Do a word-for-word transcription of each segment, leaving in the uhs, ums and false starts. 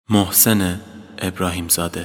محسن ابراهیم زاده.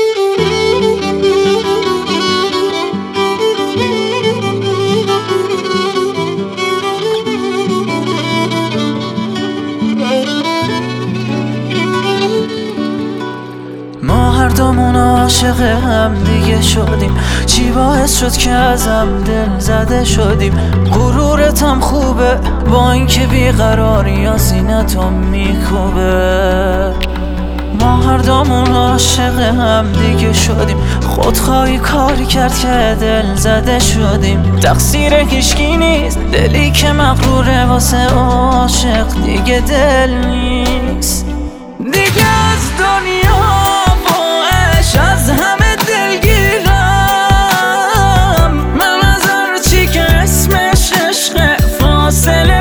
ما هر دومون عاشق هم دیگه شدیم، چی باعث شد که ازم دل زده شدیم؟ غرورتم خوبه با اینکه بیقراری از سینه‌تو میکوبه. ما هر دومون عاشق هم دیگه شدیم، خودخواهی کاری کرد که دل زده شدیم. تقصیر هیچکی نیست، دلی که مغروره واسه عاشق دیگه دل نیست. دیگه از دنیا از همه دلگیرم، من از هر چی که اسمش عشق فاصله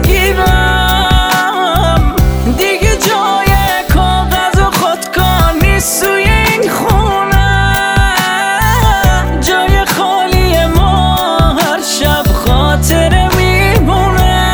میگیرم. دیگه جای کاغذ و خودکار نیست توی این خونه، جای خالی ما هر شب خاطره میمونه.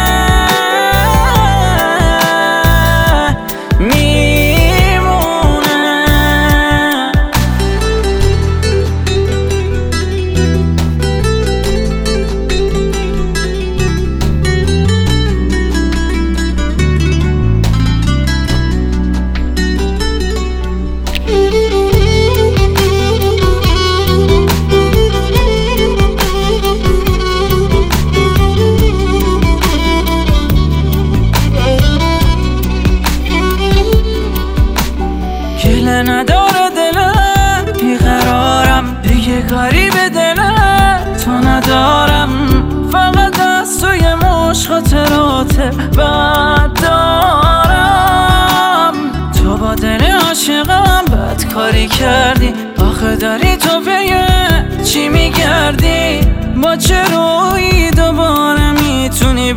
گله نداره دلم، بیقرارم دیگه کاری به دلم تو ندارم. فقط از توی مشت خاطرات بد دارم. تو با دل عاشقم بد کاری کردی، آخه داری تو به چی میگردی؟ با چه رویی دوباره میتونی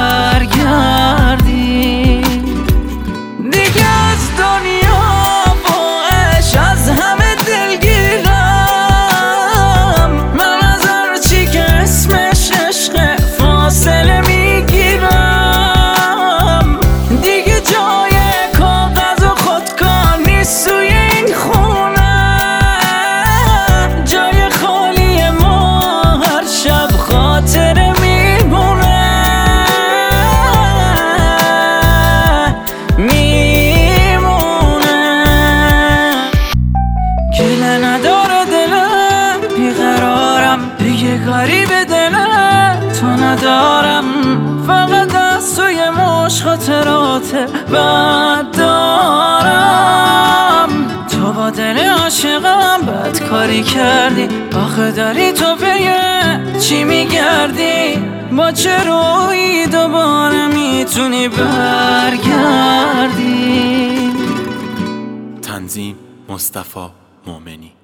برگردی؟ دیگه از دنیا از همه دلگیرم، من از هر چی که اسمش عشق فاصله میگیرم. دیگه جای کاغذ و خودکار نیست توی این خونه، جای خالی ما هر شب خاطره میمونه. گله نداره دلم، بیقرارم دیگه کاری به دلم تو ندارم. فقط از توی مشت خاطرات بد دارم. تو با دل عاشقم بد کاری کردی، آخه داری تو به چی میگردی؟ با چه رویی دوباره میتونی برگردی؟ تنظیم مصطفی مومنی.